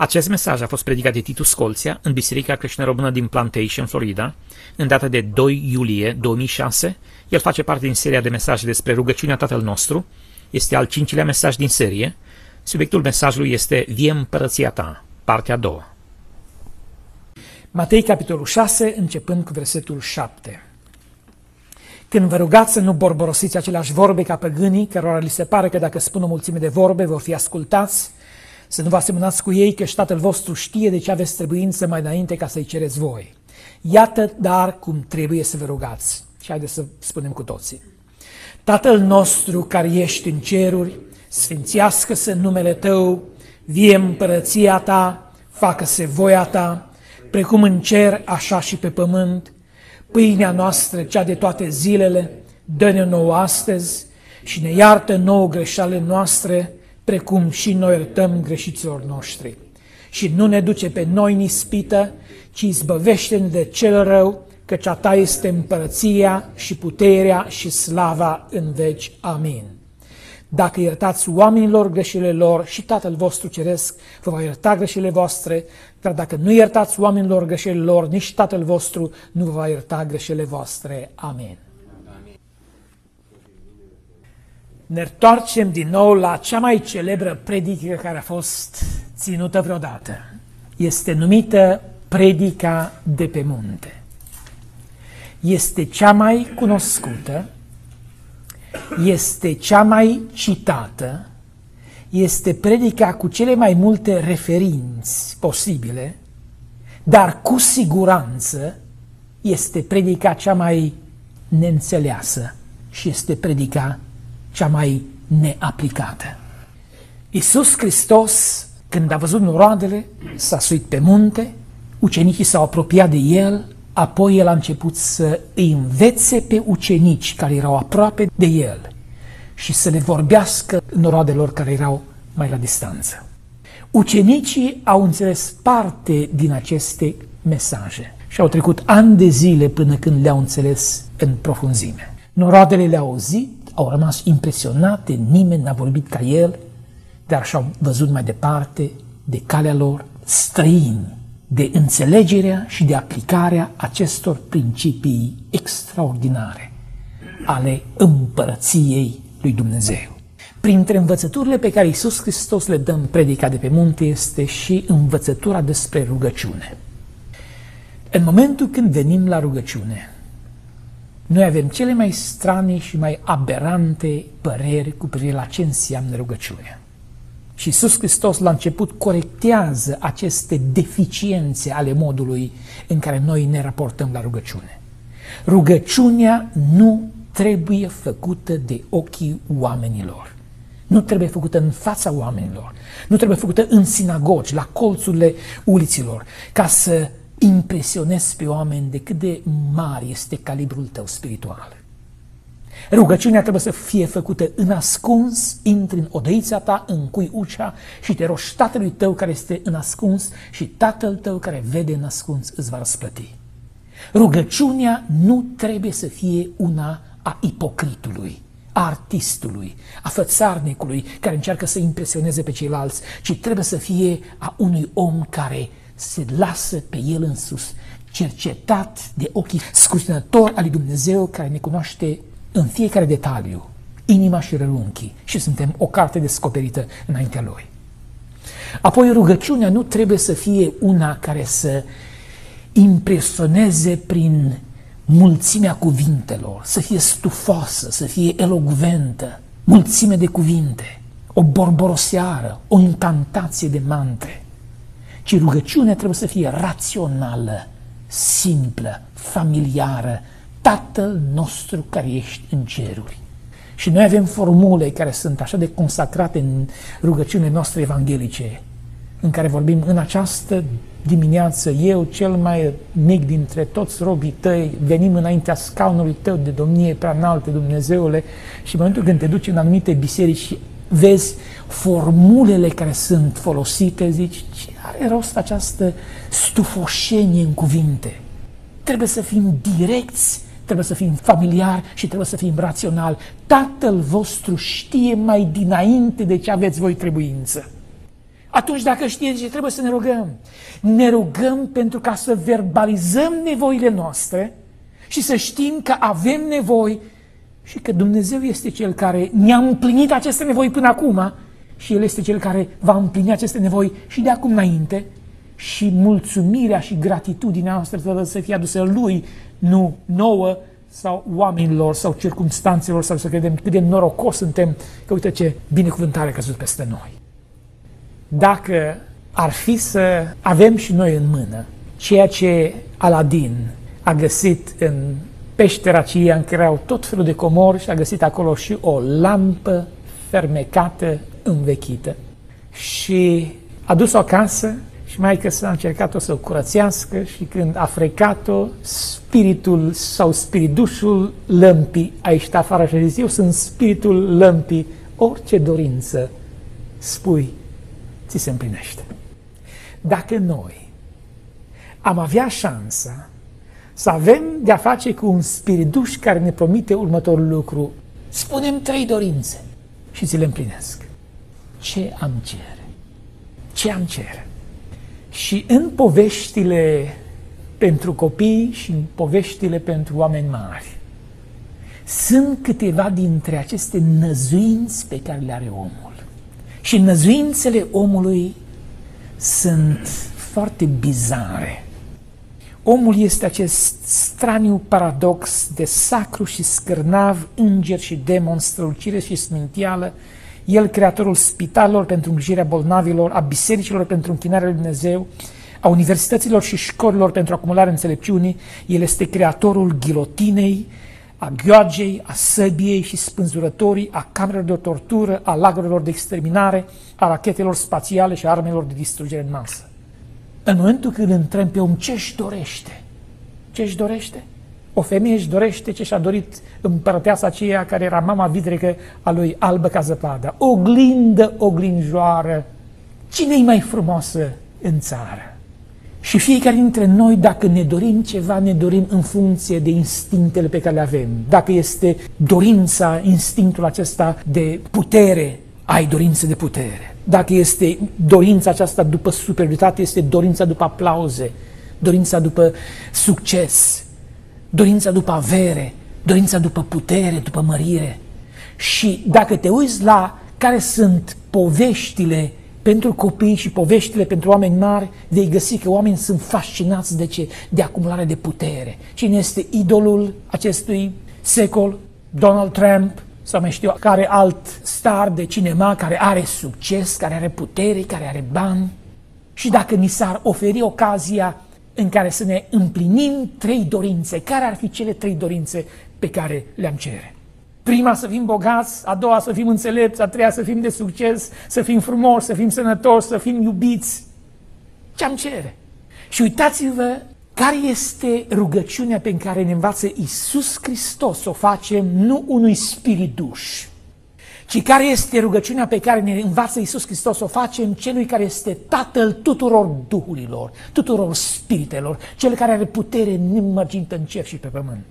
Acest mesaj a fost predicat de Titu Scolția în Biserica Creștină Română din Plantation, Florida, în data de 2 iulie 2006. El face parte din seria de mesaje despre rugăciunea Tatăl nostru. Este al 5-lea mesaj din serie. Subiectul mesajului este Vie împărăția ta, partea a doua. Matei, capitolul 6, începând cu versetul 7. Când vă rugați să nu borborosiți aceleași vorbe ca păgânii, cărora li se pare că dacă spun o mulțime de vorbe vor fi ascultați, să nu vă asemănați cu ei, că Tatăl vostru știe de ce aveți trebuință mai înainte ca să-i cereți voi. Iată dar cum trebuie să vă rugați. Și haideți să spunem cu toții. Tatăl nostru care ești în ceruri, sfințească-se numele Tău, vie împărăția Ta, facă-se voia Ta, precum în cer, așa și pe pământ. Pâinea noastră, cea de toate zilele, dă-ne nouă astăzi și ne iartă nouă greșalele noastre, precum și noi iertăm greșiților noștri. Și nu ne duce pe noi în ispită, ci izbăvește-ne de cel rău, căci a Ta este împărăția și puterea și slava în veci. Amin. Dacă iertați oamenilor greșelile lor, și Tatăl vostru ceresc vă va ierta greșelile voastre, dar dacă nu iertați oamenilor greșelile lor, nici Tatăl vostru nu vă va ierta greșelile voastre. Amin. Ne întoarcem din nou la cea mai celebră predică care a fost ținută vreodată. Este numită Predica de pe munte. Este cea mai cunoscută, este cea mai citată, este predica cu cele mai multe referinți posibile, dar cu siguranță este predica cea mai neînțeleasă și este predica cea mai neaplicată. Iisus Hristos, când a văzut noroadele, s-a suit pe munte, ucenicii s-au apropiat de El, apoi El a început să îi învețe pe ucenici care erau aproape de El și să le vorbească noroadelor care erau mai la distanță. Ucenicii au înțeles parte din aceste mesaje și au trecut ani de zile până când le-au înțeles în profunzime. Noroadele le-au auzit, au rămas impresionate, nimeni n-a vorbit ca El, dar și-au văzut mai departe de calea lor, străini de înțelegerea și de aplicarea acestor principii extraordinare ale împărăției lui Dumnezeu. Printre învățăturile pe care Iisus Hristos le dă în predica de pe munte este și învățătura despre rugăciune. În momentul când venim la rugăciune, noi avem cele mai strane și mai aberante păreri cu privire la ce înseamnă rugăciunea. Și Iisus Hristos la început corectează aceste deficiențe ale modului în care noi ne raportăm la rugăciune. Rugăciunea nu trebuie făcută de ochii oamenilor. Nu trebuie făcută în fața oamenilor. Nu trebuie făcută în sinagogi, la colțurile uliților, ca să impresionezi pe oameni de cât de mare este calibrul tău spiritual. Rugăciunea trebuie să fie făcută în ascuns, intri în odăița ta, încui ușa și te rogi Tatălui tău care este în ascuns și Tatăl tău care vede în ascuns îți va răsplăti. Rugăciunea nu trebuie să fie una a ipocritului, a artistului, a fățarnicului care încearcă să impresioneze pe ceilalți, ci trebuie să fie a unui om care se lasă pe el însus, cercetat de ochii scrutinători al lui Dumnezeu care ne cunoaște în fiecare detaliu, inima și rărunchii, și suntem o carte descoperită înaintea Lui. Apoi rugăciunea nu trebuie să fie una care să impresioneze prin mulțimea cuvintelor, să fie stufoasă, să fie elocventă, mulțime de cuvinte, o borboroseară, o incantație de mantre, ci rugăciunea trebuie să fie rațională, simplă, familiară, Tatăl nostru care ești în ceruri. Și noi avem formule care sunt așa de consacrate în rugăciunile noastre evanghelice, în care vorbim în această dimineață, eu, cel mai mic dintre toți robii tăi, venim înaintea scaunului tău de domnie prea înalte, Dumnezeule, și în momentul când te duci în anumite biserici și vezi formulele care sunt folosite, zici, ce are rost această stufoșenie în cuvinte? Trebuie să fim direcți, trebuie să fim familiari și trebuie să fim raționali. Tatăl vostru știe mai dinainte de ce aveți voi trebuință. Atunci dacă știe ce trebuie să ne rugăm, ne rugăm pentru ca să verbalizăm nevoile noastre și să știm că avem nevoi și că Dumnezeu este Cel care ne-a împlinit aceste nevoi până acum și El este Cel care va împlini aceste nevoi și de acum înainte și mulțumirea și gratitudinea noastră trebuie să fie adusă Lui, nu nouă sau oamenilor sau circumstanțelor sau să credem cât de norocos suntem că uite ce binecuvântare a căzut peste noi. Dacă ar fi să avem și noi în mână ceea ce Aladin a găsit în peștera aceea în care erau tot felul de comori și a găsit acolo și o lampă fermecată, învechită și a dus-o acasă și maică s-a încercat-o să o curățească și când a frecat-o, spiritul sau spiridușul lămpii a ieșit afară și a zis, eu sunt spiritul lămpii, orice dorință spui, ți se împlinește. Dacă noi am avea șansa să avem de-a face cu un spiriduș care ne promite următorul lucru, spunem 3 dorințe și ți le împlinesc. Ce am cere? Ce am cere? Și în poveștile pentru copii și în poveștile pentru oameni mari sunt câteva dintre aceste năzuinți pe care le are omul. Și năzuințele omului sunt foarte bizare. Omul este acest straniu paradox de sacru și scârnav, înger și demon, strălucire și sminteală, el creatorul spitalelor pentru îngrijirea bolnavilor, a bisericilor pentru închinarea lui Dumnezeu, a universităților și școlilor pentru acumularea înțelepciunii, el este creatorul ghilotinei, a gheoagei, a săbiei și spânzurătorii, a camerelor de tortură, a lagărelor de exterminare, a rachetelor spațiale și a armelor de distrugere în masă. În momentul când îl întreb pe om ce își dorește, ce își dorește? O femeie își dorește ce și-a dorit împărăteasa aceea care era mama vidrecă a lui albă ca zăpada. Oglindă, oglinjoară, cine-i mai frumoasă în țară? Și fiecare dintre noi, dacă ne dorim ceva, ne dorim în funcție de instinctele pe care le avem. Dacă este dorința, instinctul acesta de putere, ai dorință de putere. Dacă este dorința aceasta după superioritate, este dorința după aplauze, dorința după succes, dorința după avere, dorința după putere, după mărire. Și dacă te uiți la care sunt poveștile pentru copii și poveștile pentru oameni mari, vei găsi că oamenii sunt fascinați de ce? De acumulare de putere. Cine este idolul acestui secol? Donald Trump sau mai știu care alt star de cinema care are succes, care are putere, care are bani. Și dacă ni s-ar oferi ocazia în care să ne împlinim 3 dorințe, care ar fi cele 3 dorințe pe care le-am cere? Prima să fim bogați, a doua să fim înțelepți, a treia să fim de succes, să fim frumoși, să fim sănătoși, să fim iubiți. Ce-am cere? Și uitați-vă care este rugăciunea pe care ne învață Iisus Hristos să o facem, nu unui spiriduș, ci care este rugăciunea pe care ne învață Iisus Hristos să o facem celui care este Tatăl tuturor duhurilor, tuturor spiritelor, cel care are putere nemărgintă în cer și pe pământ.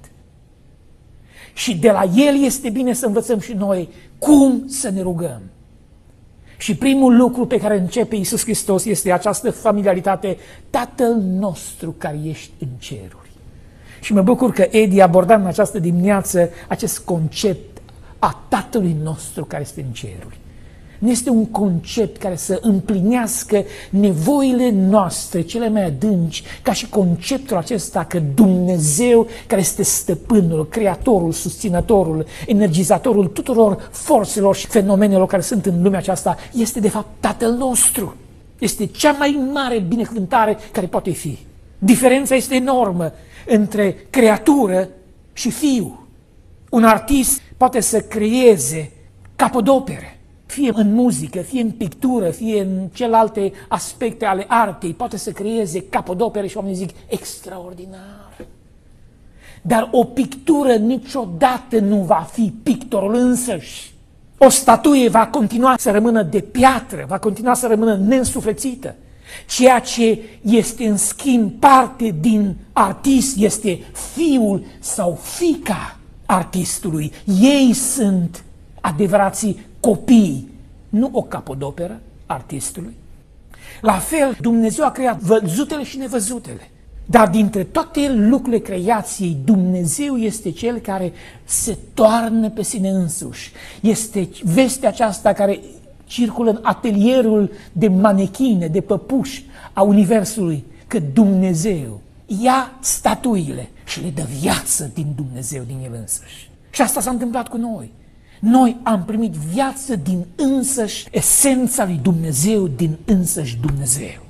Și de la El este bine să învățăm și noi cum să ne rugăm. Și primul lucru pe care începe Iisus Hristos este această familiaritate, Tatăl nostru care ești în ceruri. Și mă bucur că Edi a abordat în această dimineață acest concept a Tatălui nostru care este în ceruri. Nu este un concept care să împlinească nevoile noastre cele mai adânci, ca și conceptul acesta că Dumnezeu, care este stăpânul, creatorul, susținătorul, energizatorul tuturor forțelor și fenomenelor care sunt în lumea aceasta, este de fapt Tatăl nostru. Este cea mai mare binecuvântare care poate fi. Diferența este enormă între creatură și fiu. Un artist poate să creeze capodopere, fie în muzică, fie în pictură, fie în celelalte aspecte ale artei, poate să creeze capodopere și oamenii zic extraordinar. Dar o pictură niciodată nu va fi pictorul însăși. O statuie va continua să rămână de piatră, va continua să rămână neînsuflețită. Ceea ce este în schimb parte din artist este fiul sau fiica artistului. Ei sunt adevărații copii, nu o capodoperă artistului. La fel, Dumnezeu a creat văzutele și nevăzutele. Dar dintre toate lucrurile creației, Dumnezeu este Cel care se toarnă pe sine însuși. Este vestea aceasta care circulă în atelierul de manechine, de păpuși a Universului, că Dumnezeu ia statuile și le dă viață din Dumnezeu, din El însuși. Și asta s-a întâmplat cu noi. Noi am primit viață din însăși esența lui Dumnezeu, din însăși Dumnezeu.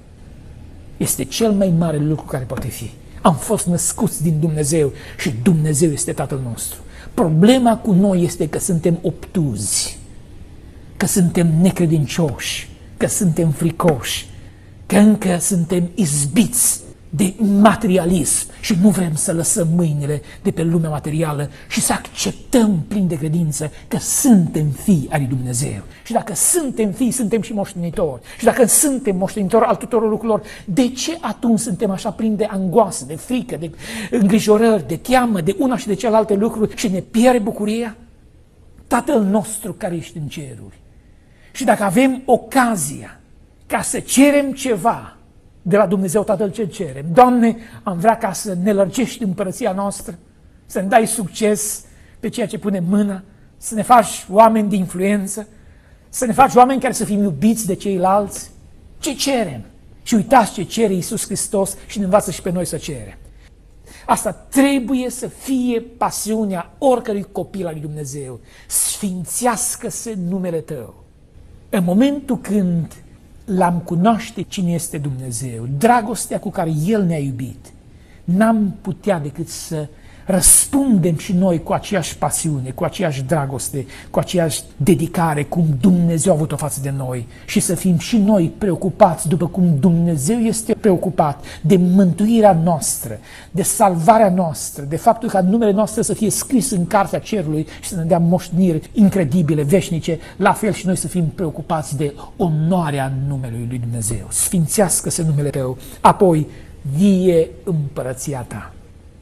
Este cel mai mare lucru care poate fi. Am fost născuți din Dumnezeu și Dumnezeu este Tatăl nostru. Problema cu noi este că suntem obtuzi, că suntem necredincioși, că suntem fricoși, că încă suntem izbiți de materialism și nu vrem să lăsăm mâinile de pe lumea materială și să acceptăm plin de credință că suntem fii ai lui Dumnezeu. Și dacă suntem fii, suntem și moștenitori. Și dacă suntem moștenitori al tuturor lucrurilor, de ce atunci suntem așa plini de angoasă, de frică, de îngrijorări, de teamă, de una și de celelalte lucruri și ne pierde bucuria? Tatăl nostru care ești în ceruri. Și dacă avem ocazia ca să cerem ceva de la Dumnezeu Tatăl, ce cerem? Doamne, am vrea ca să ne lărgești împărăția noastră, să-mi dai succes pe ceea ce punem mâna, să ne faci oameni de influență, să ne faci oameni care să fim iubiți de ceilalți. Ce cerem? Și uitați ce cere Iisus Hristos și ne învață și pe noi să cerem. Asta trebuie să fie pasiunea oricărui copil al lui Dumnezeu. Sfințească-se numele Tău. În momentul când l-am cunoaște cine este Dumnezeu, dragostea cu care El ne-a iubit, n-am putea decât să răspundem și noi cu aceeași pasiune, cu aceeași dragoste, cu aceeași dedicare cum Dumnezeu a avut-o față de noi și să fim și noi preocupați după cum Dumnezeu este preocupat de mântuirea noastră, de salvarea noastră, de faptul ca numele noastre să fie scris în cartea cerului și să ne dea moșteniri incredibile, veșnice, la fel și noi să fim preocupați de onoarea numelui lui Dumnezeu. Sfințească-se numele Tău, apoi vie împărăția Ta.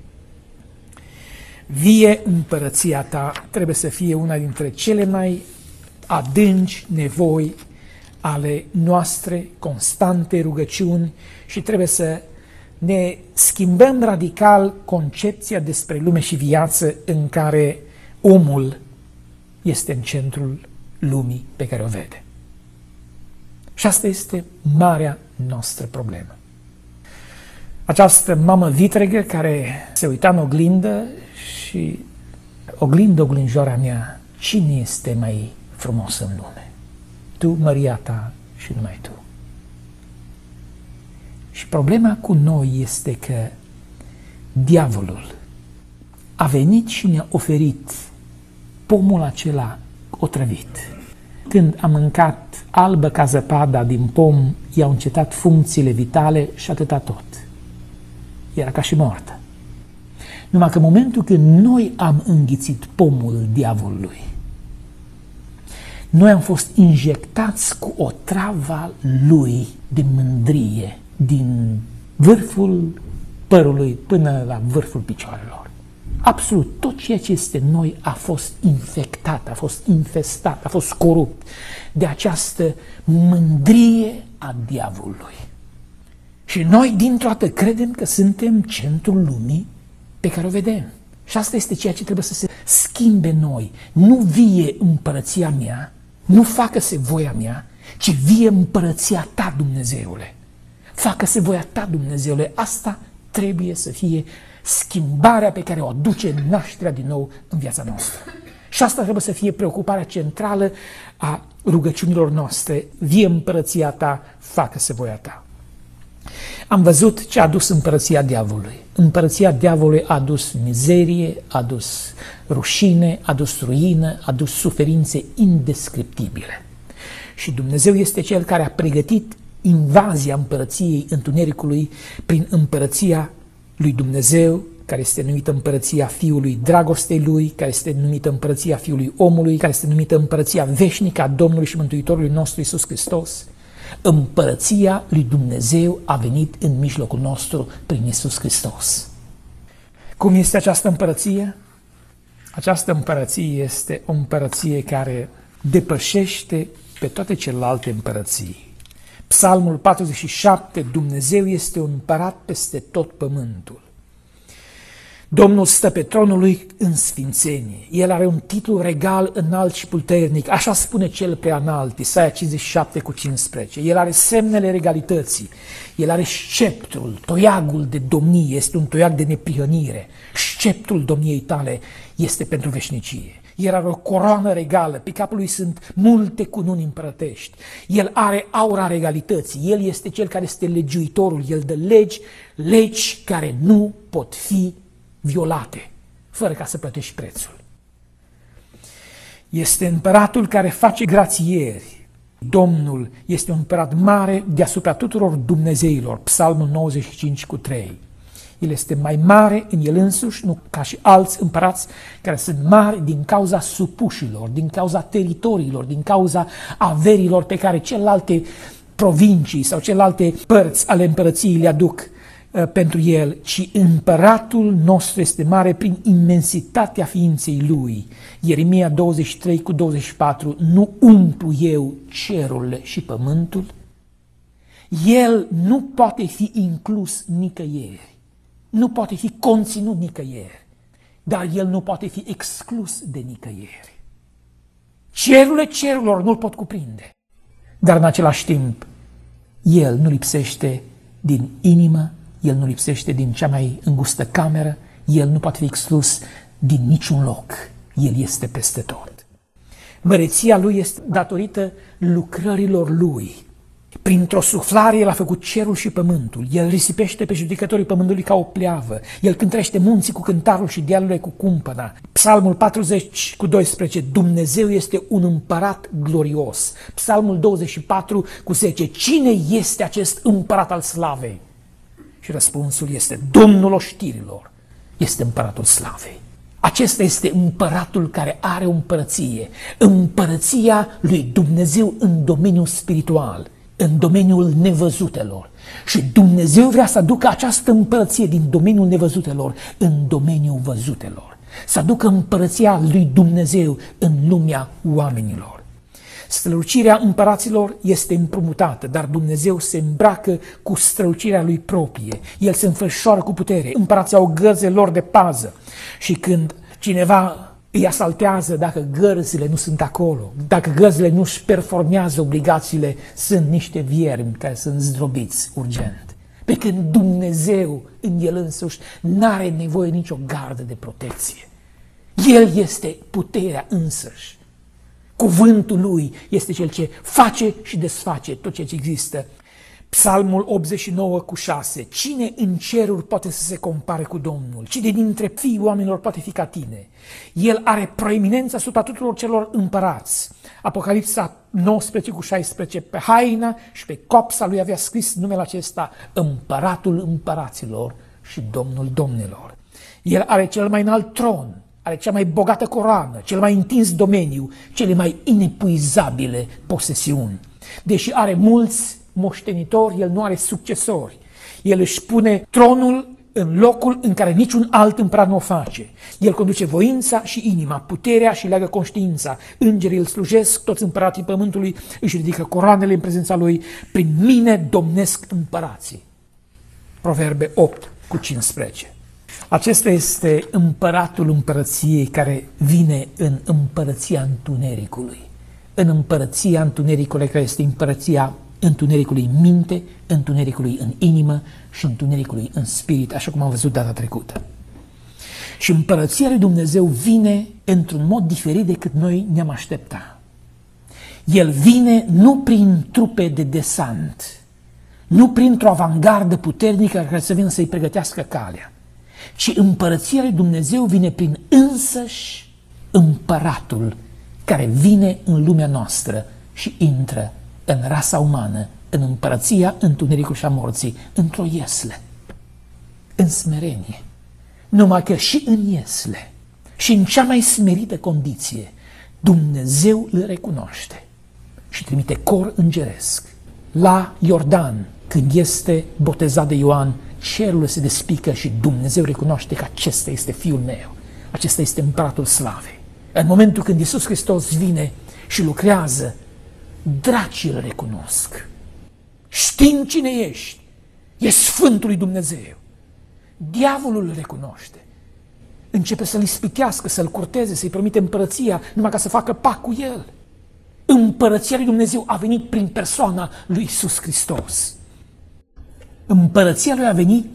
Vie împărăția Ta trebuie să fie una dintre cele mai adânci nevoi ale noastre, constante rugăciuni și trebuie să ne schimbăm radical concepția despre lume și viață în care omul este în centrul lumii pe care o vede. Și asta este marea noastră problemă. Această mamă vitregă care se uita în oglindă și oglinjoara mea, cine este mai frumos în lume? Tu, măria ta și numai tu. Și problema cu noi este că diavolul a venit și ne-a oferit pomul acela otrăvit. Când a mâncat albă ca zăpada din pom, i-au încetat funcțiile vitale și atâta tot. Era ca și moartă. Numai că în momentul când noi am înghițit pomul diavolului, noi am fost injectați cu otrava lui de mândrie din vârful părului până la vârful picioarelor. Absolut tot ceea ce este în noi a fost infectat, a fost infestat, a fost corupt de această mândrie a diavolului. Și noi dintr-o dată credem că suntem centrul lumii pe care o vedem. Și asta este ceea ce trebuie să se schimbe noi. Nu vie împărăția mea, nu facă-se voia mea, ci vie împărăția Ta, Dumnezeule. Facă-se voia Ta, Dumnezeule. Asta trebuie să fie schimbarea pe care o aduce nașterea din nou în viața noastră. Și asta trebuie să fie preocuparea centrală a rugăciunilor noastre. Vie împărăția Ta, facă-se voia Ta. Am văzut ce a adus împărăția diavolului. Împărăția diavolului a adus mizerie, a adus rușine, a adus ruină, a adus suferințe indescriptibile. Și Dumnezeu este Cel care a pregătit invazia împărăției întunericului prin împărăția lui Dumnezeu, care este numită împărăția Fiului dragostei Lui, care este numită împărăția Fiului omului, care este numită împărăția veșnică a Domnului și Mântuitorului nostru Iisus Hristos. Împărăția lui Dumnezeu a venit în mijlocul nostru prin Iisus Hristos. Cum este această împărăție? Această împărăție este o împărăție care depășește pe toate celelalte împărății. Psalmul 47, Dumnezeu este un împărat peste tot pământul. Domnul stă pe tronul lui în sfințenie. El are un titlu regal înalt și puternic, așa spune cel preanalt, Isaia 57:15. El are semnele regalității, el are sceptrul, toiagul de domnie, este un toiag de neprihănire. Sceptrul domniei tale este pentru veșnicie. El are o coroană regală, pe capul lui sunt multe cununi împărătești. El are aura regalității, el este cel care este legiuitorul, el dă legi care nu pot fi violate, fără ca să plătești prețul. Este împăratul care face grațieri. Domnul este un împărat mare deasupra tuturor dumnezeilor. Psalmul 95:3. El este mai mare în el însuși, nu ca și alți împărați care sunt mari din cauza supușilor, din cauza teritoriilor, din cauza averilor pe care celelalte provincii sau celelalte părți ale împărăției le aduc pentru el, ci împăratul nostru este mare prin imensitatea ființei lui. Ieremia 23:24, nu umplu eu cerurile și pământul? El nu poate fi inclus nicăieri, nu poate fi conținut nicăieri, dar el nu poate fi exclus de nicăieri. Cerurile cerurilor nu-l pot cuprinde, dar în același timp el nu lipsește din inimă, el nu lipsește din cea mai îngustă cameră, el nu poate fi exclus din niciun loc, el este peste tot. Măreția lui este datorită lucrărilor lui. Printr-o suflare el a făcut cerul și pământul, el risipește pe judecătorii pământului ca o pleavă, el cântărește munții cu cântarul și dealurile cu cumpăna. Psalmul 40:12, Dumnezeu este un împărat glorios. Psalmul 24:10, cine este acest împărat al slavei? Și răspunsul este Domnul oștirilor, este împăratul slavei. Acesta este împăratul care are o împărăție, împărăția lui Dumnezeu în domeniul spiritual, în domeniul nevăzutelor. Și Dumnezeu vrea să aducă această împărăție din domeniul nevăzutelor în domeniul văzutelor. Să aducă împărăția lui Dumnezeu în lumea oamenilor. Strălucirea împăraților este împrumutată, dar Dumnezeu se îmbracă cu strălucirea lui proprie. El se înfășoară cu putere. Împărații au gărzile lor de pază. Și când cineva îi asaltează, dacă gărzile nu sunt acolo, dacă gărzile nu își performează obligațiile, sunt niște viermi care sunt zdrobiți urgent. Pe când Dumnezeu în el însuși n-are nevoie nicio gardă de protecție. El este puterea însăși. Cuvântul lui este cel ce face și desface tot ceea ce există. Psalmul 89:6. Cine în ceruri poate să se compare cu Domnul? Cine dintre fiii oamenilor poate fi ca tine? El are proeminența asupra tuturor celor împărați. Apocalipsa 19:16. Pe haina și pe copsa lui avea scris numele acesta, Împăratul împăraților și Domnul domnilor. El are cel mai înalt tron, are cea mai bogată coroană, cel mai întins domeniu, cele mai inepuizabile posesiuni. Deși are mulți moștenitori, el nu are succesori. El își pune tronul în locul în care niciun alt împărat nu o face. El conduce voința și inima, puterea și leagă conștiința. Îngerii îl slujesc, toți împărații pământului își ridică coroanele în prezența lui. Prin mine domnesc împărații. Proverbe 8:15. Acesta este împăratul împărăției care vine în împărăția întunericului. În împărăția întunericului care este împărăția întunericului în minte, întunericului în inimă și întunericului în spirit, așa cum am văzut data trecută. Și împărăția lui Dumnezeu vine într-un mod diferit decât noi ne-am aștepta. El vine nu prin trupe de desant, nu printr-o avangardă puternică care să vină să-i pregătească calea, ci împărăția lui Dumnezeu vine prin însăși împăratul care vine în lumea noastră și intră în rasa umană, în împărăția întunericului și a morții, într-o iesle, în smerenie. Numai că și în iesle, și în cea mai smerită condiție, Dumnezeu îl recunoaște și trimite cor îngeresc. La Iordan, când este botezat de Ioan, cerul se despică și Dumnezeu recunoaște că acesta este Fiul meu, acesta este Împăratul Slavei. În momentul când Iisus Hristos vine și lucrează, dracii îl recunosc. știind cine ești, e Sfântul lui Dumnezeu. Diavolul îl recunoaște. Începe să-l ispitească, să-l curteze, să-i promite împărăția, numai ca să facă pact cu el. Împărăția lui Dumnezeu a venit prin persoana lui Iisus Hristos. Împărăția lui a venit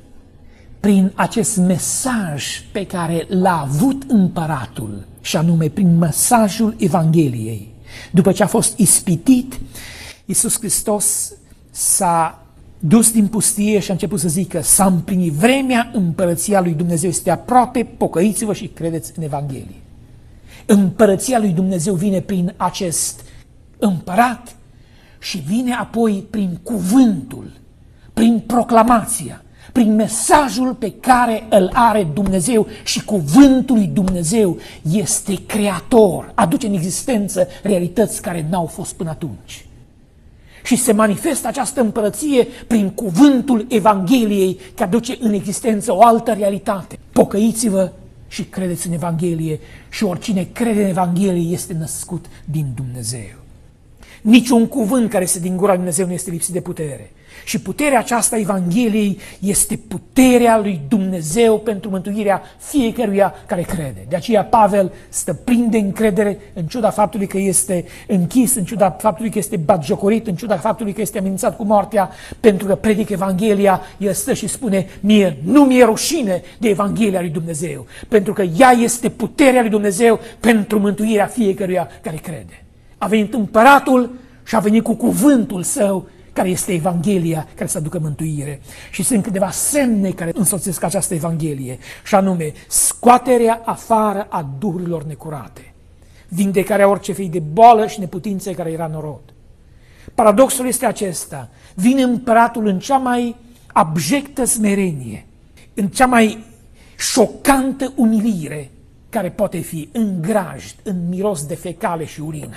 prin acest mesaj pe care l-a avut împăratul, și anume prin mesajul Evangheliei. După ce a fost ispitit, Iisus Hristos s-a dus din pustie și a început să zică: s-a împlinit vremea, împărăția lui Dumnezeu este aproape, pocăiți-vă și credeți în Evanghelie. Împărăția lui Dumnezeu vine prin acest împărat și vine apoi prin cuvântul, prin proclamația, prin mesajul pe care îl are Dumnezeu, și cuvântul lui Dumnezeu este creator, aduce în existență realități care n-au fost până atunci. Și se manifestă această împărăție prin cuvântul Evangheliei, care aduce în existență o altă realitate. Pocăiți-vă și credeți în Evanghelie, și oricine crede în Evanghelie este născut din Dumnezeu. Niciun cuvânt care este din gura lui Dumnezeu nu este lipsit de putere. Și puterea aceasta Evangheliei este puterea lui Dumnezeu pentru mântuirea fiecăruia care crede. De aceea Pavel stă plin de încredere, în ciuda faptului că este închis, în ciuda faptului că este batjocorit, în ciuda faptului că este amenințat cu moartea, pentru că predică Evanghelia. El stă și spune: nu mi-e rușine de Evanghelia lui Dumnezeu, pentru că ea este puterea lui Dumnezeu pentru mântuirea fiecăruia care crede. A venit împăratul și a venit cu cuvântul său, care este Evanghelia, care să aducă mântuire. Și sunt câteva semne care însoțesc această Evanghelie, și anume scoaterea afară a duhurilor necurate, vindecarea orice fel de boală și neputințe care era în rod. Paradoxul este acesta: vine împăratul în cea mai abjectă smerenie, în cea mai șocantă umilire care poate fi, în grajd, în miros de fecale și urină.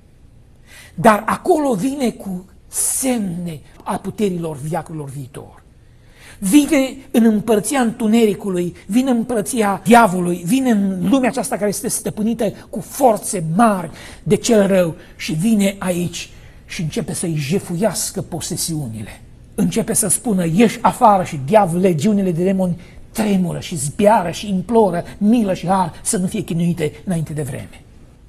Dar acolo vine cu semne a puterilor veacurilor viitor. Vine în împărăția întunericului, vine în împărăția diavolului, vine în lumea aceasta care este stăpânită cu forțe mari de cel rău și vine aici și începe să-i jefuiască posesiunile. Începe să spună: ieși afară, și diavolul, legiunile de demoni tremură și zbiară și imploră milă și har să nu fie chinuite înainte de vreme.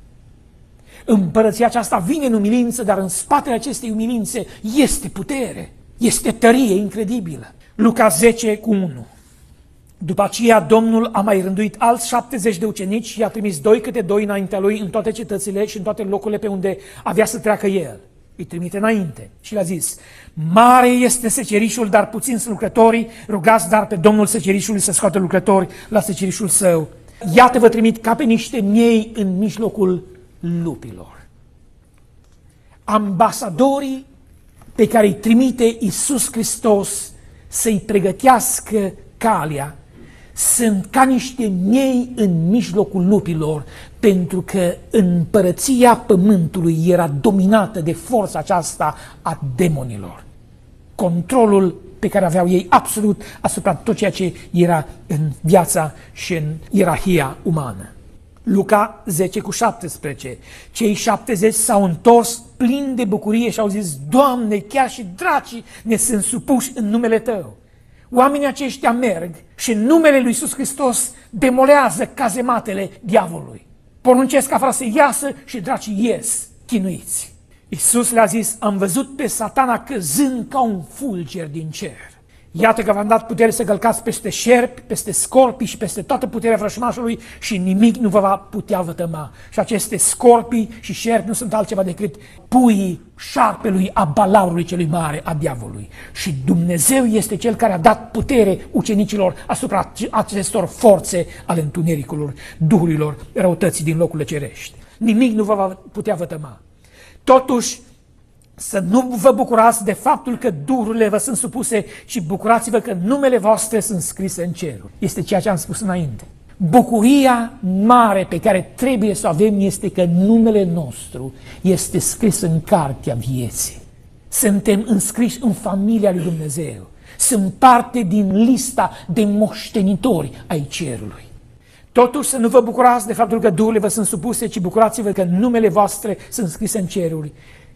Împărăția aceasta vine în umilință, dar în spatele acestei umilințe este putere, este tărie incredibilă. Luca 10:1. După aceea Domnul a mai rânduit alți 70 de ucenici și i-a trimis 2 câte 2 înaintea lui în toate cetățile și în toate locurile pe unde avea să treacă el. Îi trimite înainte și le-a zis: mare este secerișul, dar puțin sunt lucrătorii, rugați dar pe Domnul secerișului să scoată lucrători la secerișul său. Iată, vă trimit ca pe niște miei în mijlocul lupilor. Ambasadorii pe care îi trimite Iisus Hristos să-i pregătească calea sunt ca niște miei în mijlocul lupilor, pentru că împărăția pământului era dominată de forța aceasta a demonilor. Controlul pe care aveau ei absolut asupra tot ceea ce era în viața și în ierarhia umană. Luca 10:17. Cei 70 s-au întors plini de bucurie și au zis: Doamne, chiar și dracii ne sunt supuși în numele Tău. Oamenii aceștia merg și în numele lui Iisus Hristos demolează cazematele diavolului. Poruncesc afară să iasă și dracii ies chinuiți. Iisus le-a zis: am văzut pe Satana căzând ca un fulger din cer. Iată că v-am dat putere să călcați peste șerpi, peste scorpii și peste toată puterea vrășmașului și nimic nu vă va putea vătăma. Și aceste scorpii și șerpi nu sunt altceva decât puii șarpelui, a balaurului celui mare, a diavolului. Și Dumnezeu este Cel care a dat putere ucenicilor asupra acestor forțe ale întunericului, duhurilor răutății din locurile cerești. Nimic nu vă va putea vătăma. Totuși, să nu vă bucurați de faptul că duhurile vă sunt supuse, ci bucurați-vă că numele voastre sunt scrise în ceruri. Este ceea ce am spus înainte. Bucuria mare pe care trebuie să o avem este că numele nostru este scris în cartea vieții. Suntem înscriși în familia lui Dumnezeu. Sunt parte din lista de moștenitori ai cerului. Totuși să nu vă bucurați de faptul că duhurile vă sunt supuse, ci bucurați-vă că numele voastre sunt scrise în ceruri.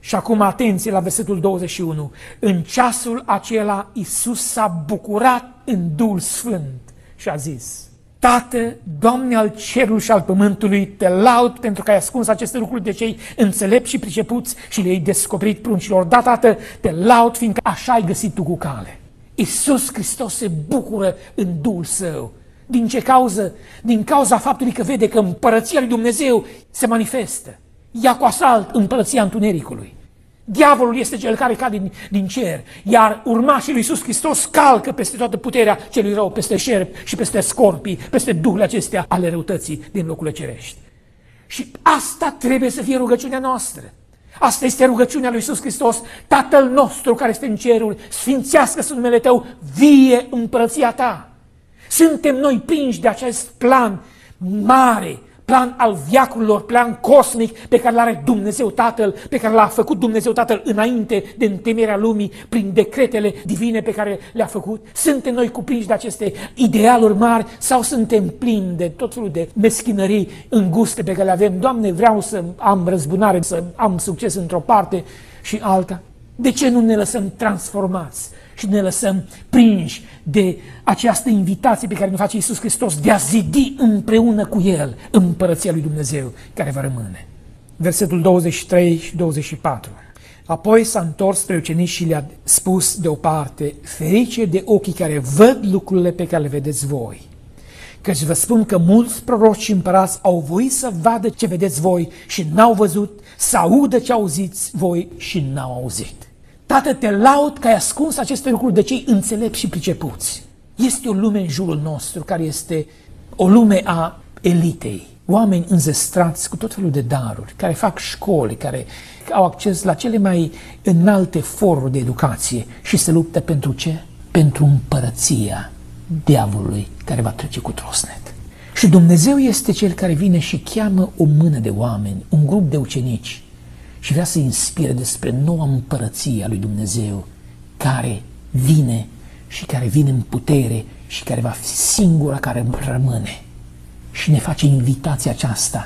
Și acum atenție la versetul 21. În ceasul acela Iisus s-a bucurat în Duhul Sfânt și a zis: Tată, Doamne al cerului și al pământului, te laud pentru că ai ascuns aceste lucruri de cei înțelepți și pricepuți și le-ai descoperit pruncilor. Da, Tată, te laud fiindcă așa ai găsit tu cu cale. Iisus Hristos se bucură în Duhul Său. Din ce cauză? Din cauza faptului că vede că împărăția lui Dumnezeu se manifestă. Ia cu asalt împărăția întunericului. Diavolul este cel care cade din cer, iar urmașii lui Iisus Hristos calcă peste toată puterea celui rău, peste șerpi și peste scorpii, peste duhurile acestea ale răutății din locurile cerești. Și asta trebuie să fie rugăciunea noastră. Asta este rugăciunea lui Iisus Hristos: Tatăl nostru care este în ceruri, sfințească-se numele Tău, vie împărăția Ta. Suntem noi prinși de acest plan mare, plan al veacurilor, plan cosmic pe care l-are Dumnezeu Tatăl, pe care l-a făcut Dumnezeu Tatăl înainte de întemeierea lumii, prin decretele divine pe care le-a făcut. Suntem noi cuprinși de aceste idealuri mari sau suntem plini de tot felul de meschinării înguste pe care le avem? Doamne, vreau să am răzbunare, să am succes într-o parte și alta. De ce nu ne lăsăm transformați și ne lăsăm prinși de această invitație pe care ne face Iisus Hristos de a zidi împreună cu El împărăția lui Dumnezeu care va rămâne? Versetul 23 și 24. Apoi s-a întors spre ucenici și le-a spus deoparte: ferice de ochii care văd lucrurile pe care le vedeți voi. Căci vă spun că mulți proroci și împărați au voit să vadă ce vedeți voi și n-au văzut, să audă ce auziți voi și n-au auzit. Tată, te laud că ai ascuns aceste lucruri de cei înțelepți și pricepuți. Este o lume în jurul nostru care este o lume a elitei. Oameni înzestrați cu tot felul de daruri, care fac școli, care au acces la cele mai înalte foruri de educație și se luptă pentru ce? Pentru împărăția diavolului care va trece cu trosnet. Și Dumnezeu este Cel care vine și cheamă o mână de oameni, un grup de ucenici, și vrea să inspire despre noua împărăție a lui Dumnezeu care vine și care vine în putere și care va fi singura care rămâne. Și ne face invitația aceasta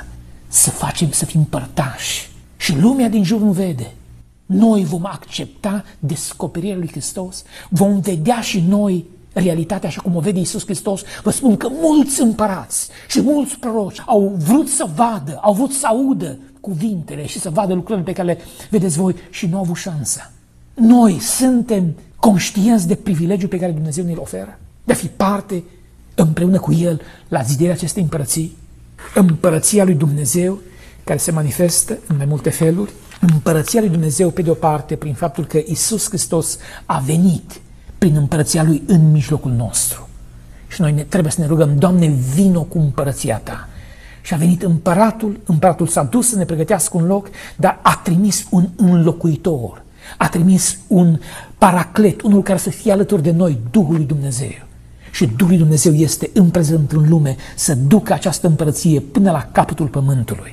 să fim părtași. Și lumea din jur nu vede. Noi vom accepta descoperirea lui Hristos, vom vedea și noi realitatea așa cum o vede Iisus Hristos. Vă spun că mulți împărați și mulți proroci au vrut să vadă, au vrut să audă cuvintele și să vadă lucrurile pe care le vedeți voi și nu au avut șansa. Noi suntem conștienți de privilegiul pe care Dumnezeu ne-l oferă, de a fi parte împreună cu El la zidirea acestei împărății, împărăția lui Dumnezeu care se manifestă în mai multe feluri, împărăția lui Dumnezeu pe de o parte prin faptul că Iisus Hristos a venit prin împărăția Lui în mijlocul nostru. Și noi trebuie să ne rugăm: Doamne, vino cu împărăția Ta. Și a venit împăratul s-a dus să ne pregătească un loc, dar a trimis un înlocuitor, a trimis un paraclet, unul care să fie alături de noi, Duhul lui Dumnezeu. Și Duhul lui Dumnezeu este în prezent în lume să ducă această împărăție până la capătul pământului.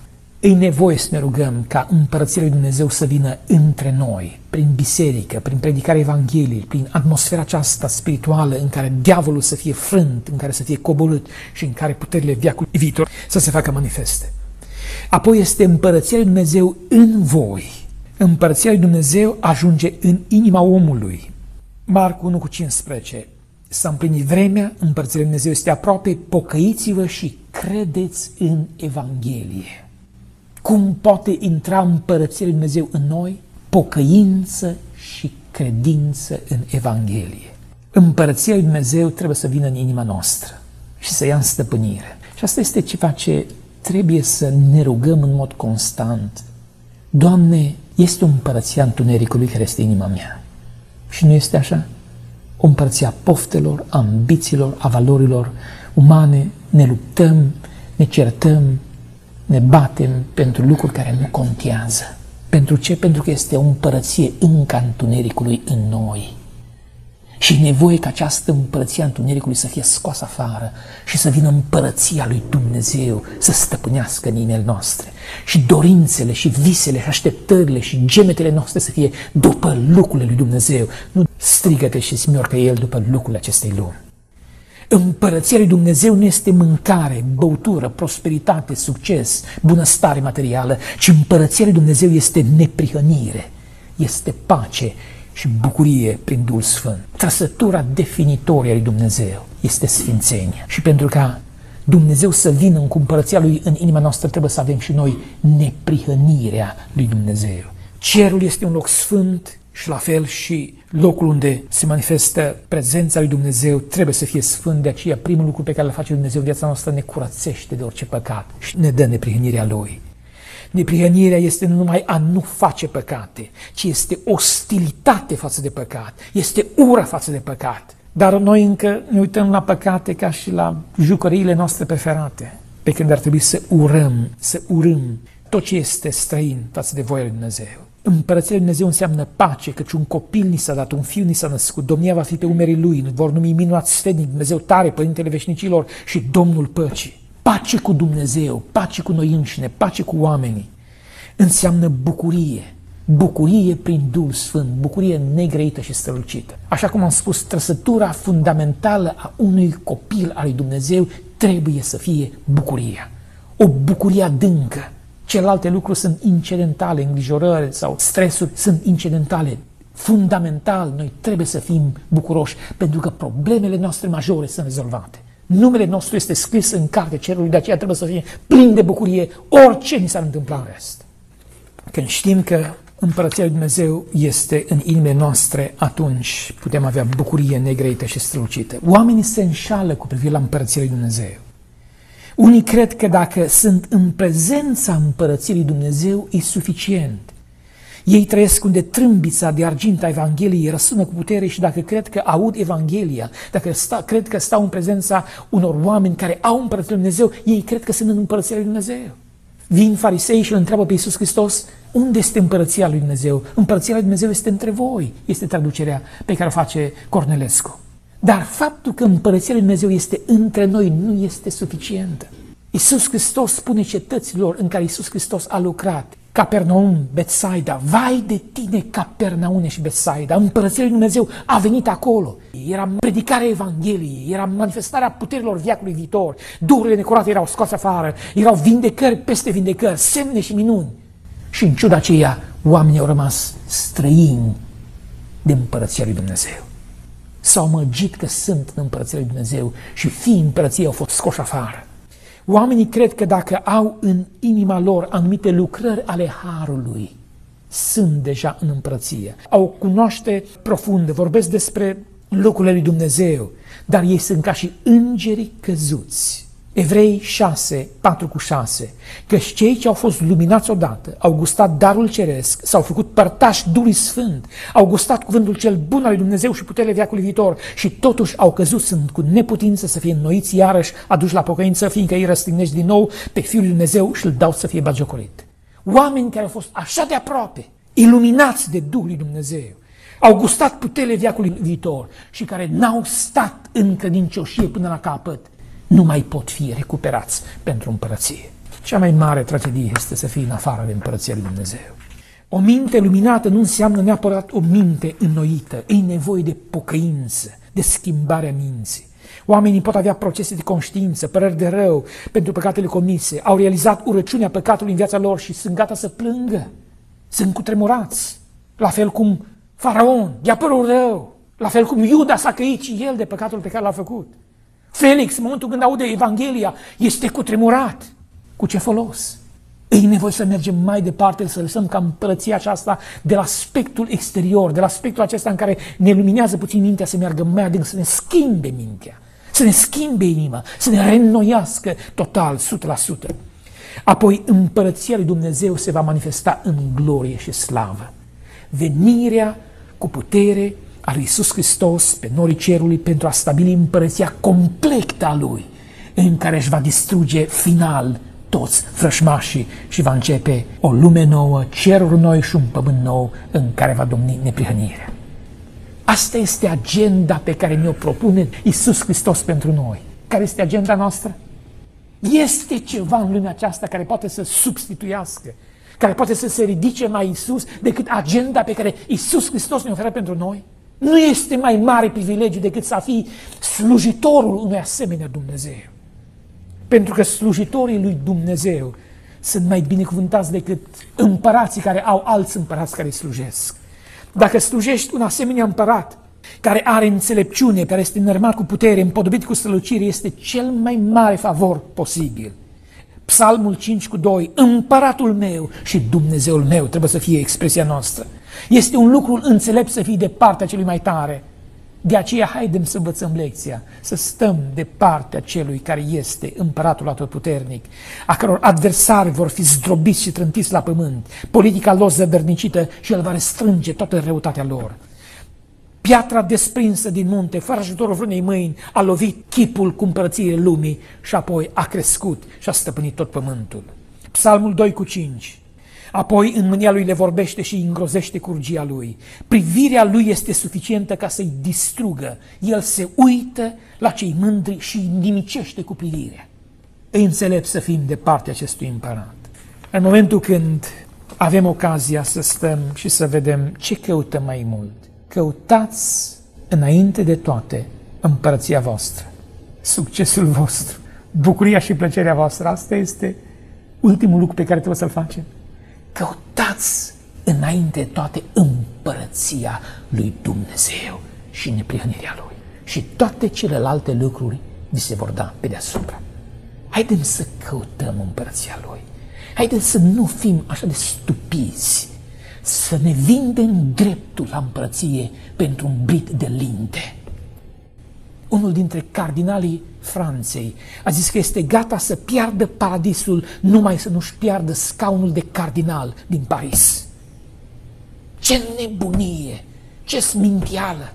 E nevoie să ne rugăm ca împărăția lui Dumnezeu să vină între noi, prin biserică, prin predicarea Evangheliei, prin atmosfera aceasta spirituală în care diavolul să fie frânt, în care să fie coborât și în care puterile veacului viitor să se facă manifeste. Apoi este împărăția lui Dumnezeu în voi. Împărăția lui Dumnezeu ajunge în inima omului. Marcu 1,15. S-a împlinit vremea, împărăția lui Dumnezeu este aproape, pocăiți-vă și credeți în Evanghelie. Cum poate intra împărăția lui Dumnezeu în noi? Pocăință și credință în Evanghelie. Împărăția lui Dumnezeu trebuie să vină în inima noastră și să ia în stăpânire. Și asta este ceva ce trebuie să ne rugăm în mod constant. Doamne, este o împărăție a întunericului care este inima mea. Și nu este așa? O împărăție a poftelor, a ambițiilor, a valorilor umane. Ne luptăm, ne certăm, ne batem pentru lucruri care nu contează. Pentru ce? Pentru că este o împărăție încă a întunericului în noi. Și e nevoie ca această împărăție a întunericului să fie scoasă afară și să vină împărăția lui Dumnezeu să stăpânească în inimile noastre. Și dorințele și visele și așteptările și gemetele noastre să fie după lucrurile lui Dumnezeu, nu strigăte și smiorcă El după lucrurile acestei lumi. Împărăția lui Dumnezeu nu este mâncare, băutură, prosperitate, succes, bunăstare materială, ci împărăția lui Dumnezeu este neprihănire, este pace și bucurie prin Duhul Sfânt. Trăsătura definitorie a lui Dumnezeu este sfințenia. Și pentru ca Dumnezeu să vină în împărăția Lui în inima noastră, trebuie să avem și noi neprihănirea lui Dumnezeu. Cerul este un loc sfânt și la fel și locul unde se manifestă prezența lui Dumnezeu trebuie să fie sfânt. De aceea primul lucru pe care îl face Dumnezeu în viața noastră ne curățește de orice păcat și ne dă neprihănirea Lui. Neprihănirea este nu numai a nu face păcate, ci este ostilitate față de păcat, este ură față de păcat. Dar noi încă ne uităm la păcate ca și la jucăriile noastre preferate, pe când ar trebui să urâm tot ce este străin față de voia lui Dumnezeu. Împărăția lui Dumnezeu înseamnă pace, căci un copil ni s-a dat, un fiu ni s-a născut, domnia va fi pe umerii lui, îl vor numi minunat sfetnic, Dumnezeu tare, Părintele veșnicilor și Domnul păcii. Pace cu Dumnezeu, pace cu noi înșine, pace cu oamenii. Înseamnă bucurie, bucurie prin Duhul Sfânt, bucurie negreită și strălucită. Așa cum am spus, trăsătura fundamentală a unui copil al lui Dumnezeu trebuie să fie bucuria. O bucurie adâncă. Celelalte lucruri sunt incidentale, îngrijorări sau stresuri sunt incidentale. Fundamental, noi trebuie să fim bucuroși pentru că problemele noastre majore sunt rezolvate. Numele nostru este scris în cartea cerului, de aceea trebuie să fie plin de bucurie orice ni s-ar întâmpla în rest. Când știm că împărăția lui Dumnezeu este în inimile noastre, atunci putem avea bucurie negreită și strălucită. Oamenii se înșală cu privire la împărăția lui Dumnezeu. Unii cred că dacă sunt în prezența împărăției lui Dumnezeu, e suficient. Ei trăiesc unde trâmbița de argint a Evangheliei răsună cu putere și dacă cred că aud Evanghelia, dacă cred că stau în prezența unor oameni care au împărăția lui Dumnezeu, ei cred că sunt în împărăția lui Dumnezeu. Vin farisei și îl întreabă pe Iisus Hristos, unde este împărăția lui Dumnezeu? Împărăția lui Dumnezeu este între voi, este traducerea pe care o face Cornelescu. Dar faptul că împărăția lui Dumnezeu este între noi nu este suficientă. Iisus Hristos spune cetăților în care Iisus Hristos a lucrat, Capernaum, Betsaida, vai de tine Capernaune și Betsaida, împărăția lui Dumnezeu a venit acolo. Era predicarea Evangheliei, era manifestarea puterilor veacului viitor, duhurile necurate erau scoase afară, erau vindecări peste vindecări, semne și minuni. Și în ciuda aceea, oamenii au rămas străini de împărăția lui Dumnezeu. S-au amăgit că sunt în împărăția lui Dumnezeu și fiii împărăției au fost scoși afară. Oamenii cred că dacă au în inima lor anumite lucrări ale Harului, sunt deja în împărăție. Au o cunoaștere profundă, vorbesc despre lucrurile lui Dumnezeu, dar ei sunt ca și îngerii căzuți. Evrei 6, 4-6, căci cei ce au fost luminați odată, au gustat darul ceresc, s-au făcut părtași Duhului Sfânt, au gustat cuvântul cel bun al lui Dumnezeu și puterile veacului viitor și totuși au căzut, sunt cu neputință să fie înnoiți iarăși, aduși la pocăință, fiindcă ei răstignești din nou pe Fiul lui Dumnezeu și îl dau să fie bagiocorit. Oameni care au fost așa de aproape, iluminați de Duhul lui Dumnezeu, au gustat puterile veacului viitor și care n-au stat în credincioșie până la capăt, nu mai pot fi recuperați pentru împărăție. Cea mai mare tragedie este să fii în afară de împărăția lui Dumnezeu. O minte luminată nu înseamnă neapărat o minte înnoită. E nevoie de pocăință, de schimbarea minții. Oamenii pot avea procese de conștiință, păreri de rău pentru păcatele comise, au realizat urăciunea păcatului în viața lor și sunt gata să plângă. Sunt cutremurați. La fel cum Faraon i-a părut rău. La fel cum Iuda s-a căit și el de păcatul pe care l-a făcut. Felix, în momentul când aude Evanghelia, este cutremurat. Cu ce folos? E nevoie să mergem mai departe, să lăsăm ca împărăția aceasta de la aspectul exterior, de la aspectul acesta în care ne luminează puțin mintea, să meargă mai adânc, să ne schimbe mintea, să ne schimbe inima, să ne reînnoiască total, 100%. Apoi împărăția lui Dumnezeu se va manifesta în glorie și slavă. Venirea cu putere a lui Iisus Hristos pe norii cerului pentru a stabili împărăția completă a Lui, în care își va distruge final toți frășmașii și va începe o lume nouă, ceruri noi și un pământ nou în care va domni neprihănirea. Asta este agenda pe care ne-o propune Iisus Hristos pentru noi. Care este agenda noastră? Este ceva în lumea aceasta care poate să substituiască, care poate să se ridice mai Iisus decât agenda pe care Iisus Hristos ne oferă pentru noi? Nu este mai mare privilegiu decât să fii slujitorul unui asemenea Dumnezeu. Pentru că slujitorii lui Dumnezeu sunt mai binecuvântați decât împărații care au alți împărați care îi slujesc. Dacă slujești un asemenea împărat care are înțelepciune, care este înărmat cu putere, împodobit cu strălucire, este cel mai mare favor posibil. Psalmul 5:2, împăratul meu și Dumnezeul meu, trebuie să fie expresia noastră. Este un lucru înțelept să fii de partea celui mai tare. De aceea haidem să învățăm lecția, să stăm de partea celui care este împăratul atotputernic, a căror adversari vor fi zdrobiți și trântiți la pământ, politica lor zădărnicită și el va restrânge toată răutatea lor. Piatra desprinsă din munte, fără ajutorul vreunei mâini, a lovit chipul cu împărăției lumii și apoi a crescut și a stăpânit tot pământul. Psalmul 2:5. Apoi în mânia lui le vorbește și îi îngrozește cu urgia lui. Privirea lui este suficientă ca să-i distrugă. El se uită la cei mândri și îi nimicește cu privirea. E înțelept să fim de partea acestui împărat. În momentul când avem ocazia să stăm și să vedem ce căutăm mai mult, căutați înainte de toate împărăția voastră, succesul vostru, bucuria și plăcerea voastră. Asta este ultimul lucru pe care trebuie să-l facem. Căutați înainte de toate împărăția lui Dumnezeu și neprihănirea Lui. Și toate celelalte lucruri vi se vor da pe deasupra. Haideți să căutăm împărăția Lui. Haideți să nu fim așa de stupizi, să ne vindem dreptul la împărăție pentru un brit de linte. Unul dintre cardinalii Franței a zis că este gata să piardă paradisul numai să nu-și piardă scaunul de cardinal din Paris. Ce nebunie! Ce sminteală!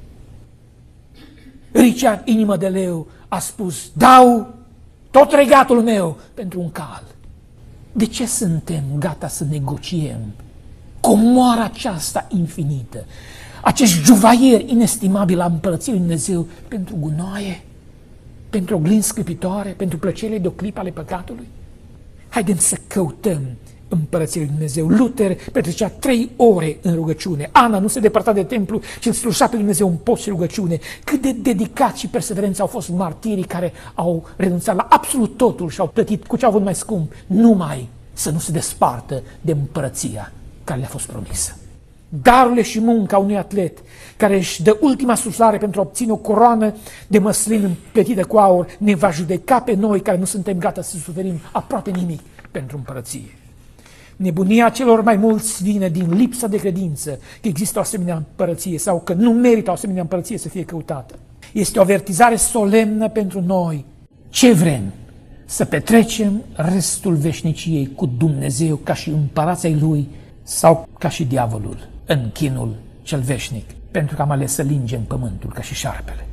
Richard, inimă de leu, a spus: dau tot regatul meu pentru un cal. De ce suntem gata să negociem comoara aceasta infinită, acest juvaier inestimabil a împărăției lui Dumnezeu pentru gunoaie, pentru oglinzi sclipitoare, pentru plăcerile de o clipă ale păcatului? Haideți să căutăm împărăția lui Dumnezeu. Luther petrecea 3 ore în rugăciune. Ana nu se depărta de templu, ci îl sluja pe Dumnezeu în post și rugăciune. Cât de dedicați și perseverenți au fost martirii care au renunțat la absolut totul și au plătit cu ce au avut mai scump, numai să nu se despartă de împărăția care le-a fost promisă. Darurile și munca unui atlet care își dă ultima suflare pentru a obține o coroană de măslin împletită cu aur ne va judeca pe noi care nu suntem gata să suferim aproape nimic pentru împărăție. Nebunia celor mai mulți vine din lipsa de credință că există o asemenea împărăție sau că nu merită o asemenea împărăție să fie căutată. Este o avertizare solemnă pentru noi. Ce vrem? Să petrecem restul veșniciei cu Dumnezeu ca și împărații Lui sau ca și diavolul în chinul cel veșnic, pentru că am ales să lingem pământul ca și șarpele.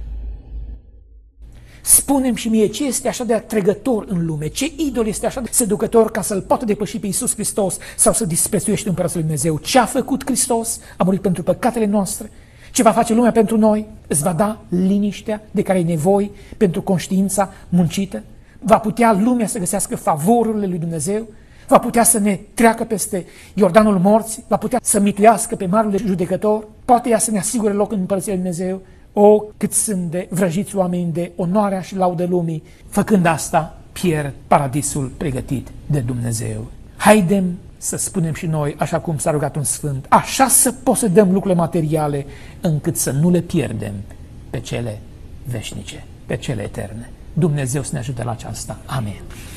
Spune-mi și mie ce este așa de atrăgător în lume, ce idol este așa de seducător ca să-L poată depăși pe Iisus Hristos sau să disprețuiești împăratul lui Dumnezeu. Ce a făcut Hristos? A murit pentru păcatele noastre. Ce va face lumea pentru noi? Îți va da liniștea de care ai nevoie pentru conștiința muncită? Va putea lumea să găsească favorurile lui Dumnezeu? Va putea să ne treacă peste Iordanul morții? Va putea să mituiască pe marele judecător? Poate ea să ne asigure loc în împărăția lui Dumnezeu? O, cât sunt de vrăjiți oameni de onoarea și laudă lumii, făcând asta, pierd paradisul pregătit de Dumnezeu. Haidem să spunem și noi, așa cum s-a rugat un sfânt, așa să posedăm lucrurile materiale, încât să nu le pierdem pe cele veșnice, pe cele eterne. Dumnezeu să ne ajute la aceasta. Amin.